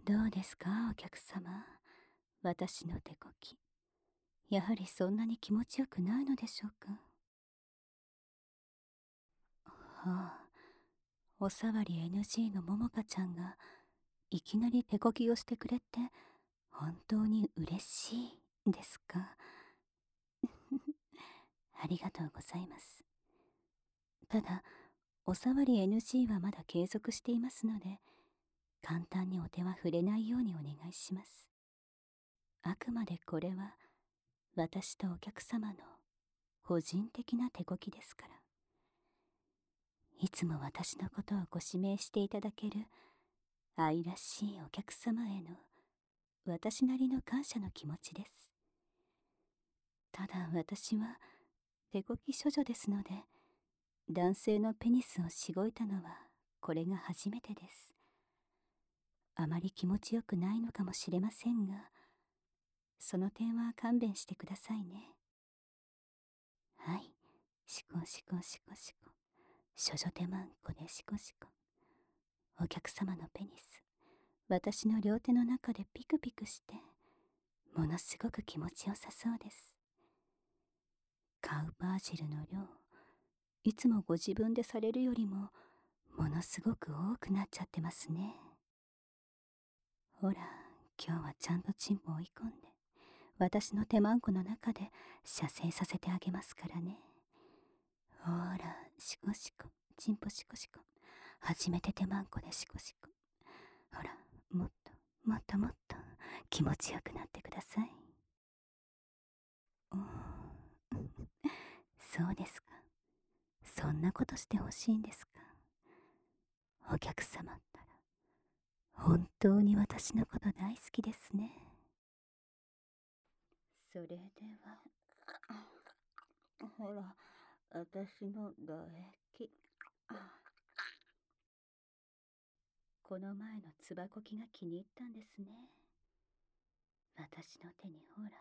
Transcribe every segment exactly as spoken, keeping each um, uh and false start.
どうですか、お客様。私の手こき。やはりそんなに気持ちよくないのでしょうか。はあ、おさわり エヌジー のももかちゃんがいきなり手こきをしてくれて本当に嬉しいですか。ありがとうございます。ただ、おさわり エヌジー はまだ継続していますので、簡単にお手は触れないようにお願いします。あくまでこれは私とお客様の個人的な手こきですから。いつも私のことをご指名していただける愛らしいお客様への私なりの感謝の気持ちです。ただ私は手こき処女ですので、男性のペニスをしごいたのはこれが初めてです。あまり気持ちよくないのかもしれませんが、その点は勘弁してくださいね。はい、しこしこしこしこ、処女手マンコでしこしこ。お客様のペニス、私の両手の中でピクピクして、ものすごく気持ちよさそうです。カウパージルの量、いつもご自分でされるよりもものすごく多くなっちゃってますね。ほら、今日はちゃんとチンポ追い込んで、私の手マンコの中で射精させてあげますからね。ほら、シコシコ、チンポシコシコ、初めて手マンコでシコシコ。ほら、もっともっともっと気持ちよくなってください。おそうですか。そんなことしてほしいんですか。お客様ったら本当に私のこと大好きですね。それではほら、私の唾液。この前のつばこきが気に入ったんですね。私の手にほら、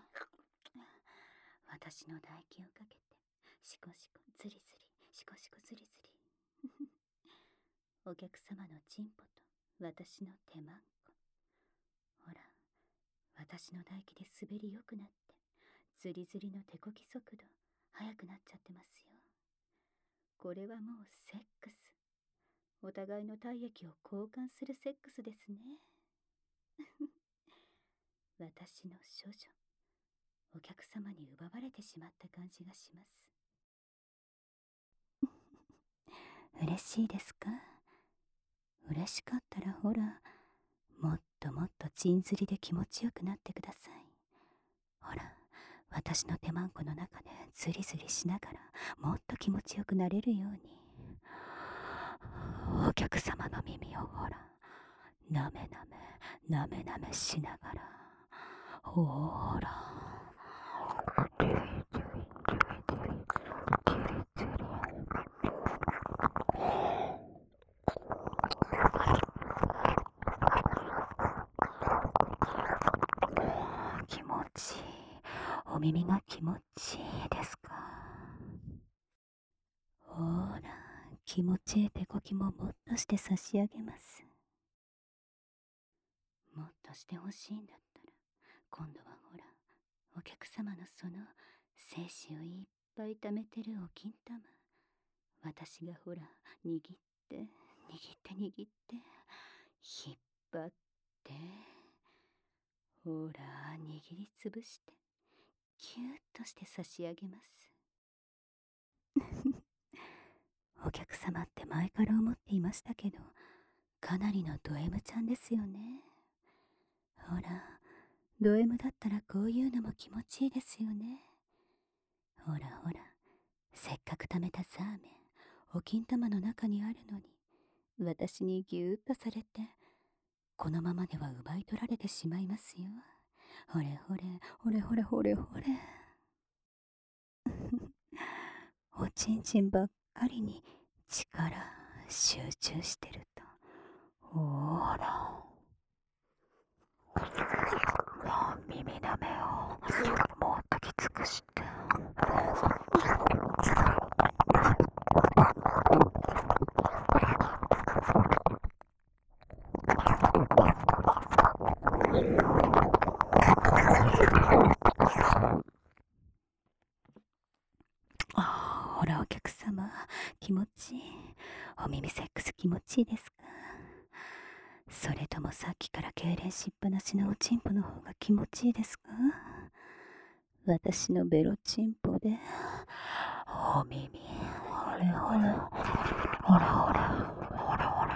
私の唾液をかけて、シコシコズリズリ、シコシコズリズリ。お客様のチンポと私の手マンコ。ほら、私の唾液で滑りよくなって、ズリズリの手こき速度速くなっちゃってますよ。これはもうセックス。お互いの体液を交換するセックスですね。私の処女、お客様に奪われてしまった感じがします。嬉しいですか。嬉しかったらほら、もっともっとチンズリで気持ちよくなってください。ほら、私の手マンコの中でズリズリしながらもっと気持ちよくなれるように。お客様の耳をほら、なめなめなめなめしながら、ほら、気持ちいい。お耳が気持ちいいですか。ほら、気持ちいい手こきももっとして差し上げます。もっとしてほしいんだったら、今度はほら、お客様のその精子をいっぱい溜めてるお金玉、私がほら、握って握って握って引っ張って、ほら、握りつぶしてキューッとして差し上げます。お客様って前から思っていましたけど、かなりのド M ちゃんですよね。ほら、ド M だったらこういうのも気持ちいいですよね。ほらほら、せっかく貯めたザーメン、お金玉の中にあるのに、私にぎゅーっとされて、このままでは奪い取られてしまいますよ。ほれほれ、ほれほれほれほれ。おちんちんばっかりに力集中してると、ほら、耳なめをもっときつくして、 気持ちいいですか？それともさっきから痙攣しっぱなしのおちんぽの方が気持ちいいですか？私のベロチンポでお耳ほれほれほれほれほれほれ。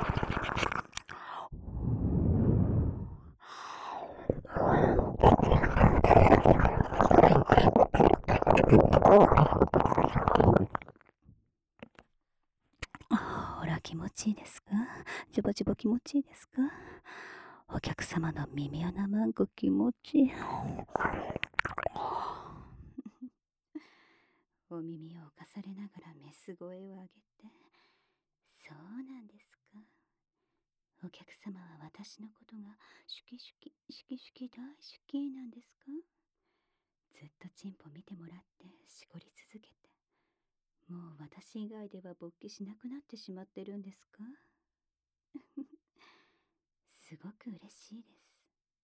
ほら気持ちいいですか？ジュボジュボ気持ちいいですか？お客様の耳穴マンコ気持ちいい。お耳を侵されながらメス声を上げて、そうなんですか。お客様は私のことがシュキシュキシュキシュキ大好きなんですか？ずっとチンポ見てもらってしこり続けて、もう私以外では勃起しなくなってしまってるんですか？すごく嬉しいです。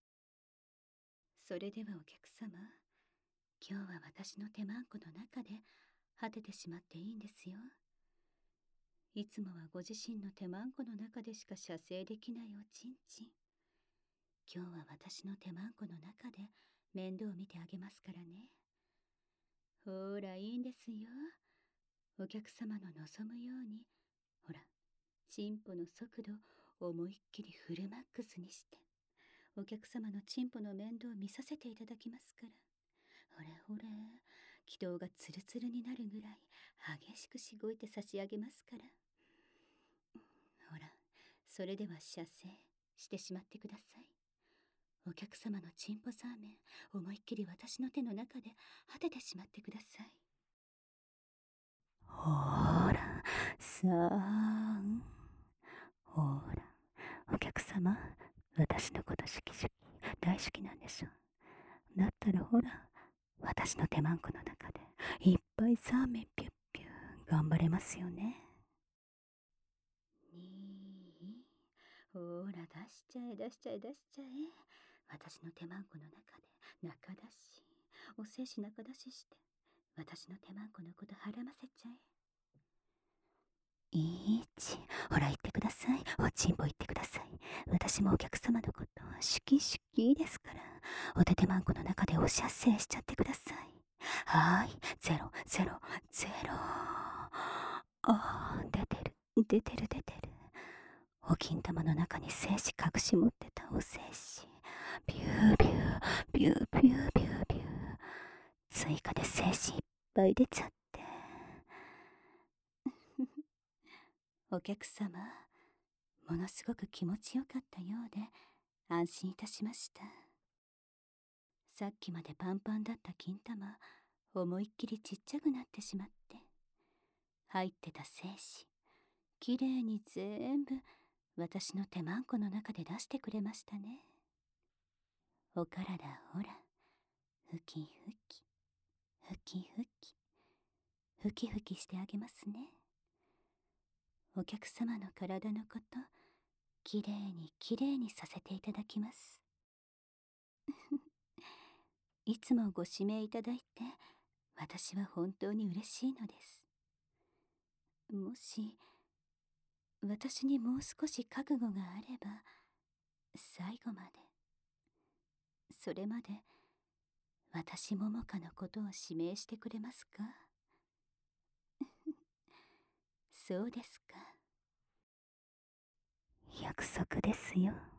それではお客様、今日は私の手マンコの中で果ててしまっていいんですよ。いつもはご自身の手マンコの中でしか射精できないおちんちん。今日は私の手マンコの中で面倒を見てあげますからね。ほら、いいんですよ。お客様の望むように、ほら、チンポの速度を思いっきりフルマックスにして、お客様のチンポの面倒を見させていただきますから。ほれほれ、気道がツルツルになるぐらい激しくしごいて差し上げますから。ほら、それでは射精してしまってください。お客様のチンポサーメン、思いっきり私の手の中で果ててしまってください。ほら、さあ、ほら、お客様、私のこと好き好き、大好きなんでしょ。だったらほら、私の手マンコの中でいっぱいサーメンピュッピュー頑張れますよね。にー、ほら出しちゃえ出しちゃえ出しちゃえ。私の手マンコの中で中出し、お精子中出しして、私の手マンコのことはらませちゃえ。いち、ほら言ってください。おちんぽ言ってください。私もお客様のことシュキシュキですから、お手手マンコの中でお射精しちゃってください。はーい、ゼロゼロゼロ。ああ、出てる出てる出てる。お金玉の中に精子隠し持ってたお精子、ビュービュービュービュービュービュー、追加で精子いっぱい出ちゃって。お客様、ものすごく気持ちよかったようで安心いたしました。さっきまでパンパンだった金玉、思いっきりちっちゃくなってしまって、入ってた精子きれいに全部私の手マンコの中で出してくれましたね。お体ほら、ふきふきふきふきふきふきしてあげますね。お客様の体のこと、きれいにきれいにさせていただきます。いつもご指名いただいて、私は本当に嬉しいのです。もし、私にもう少し覚悟があれば、最後まで、それまで、私ももかのことを指名してくれますか？そうですか。約束ですよ。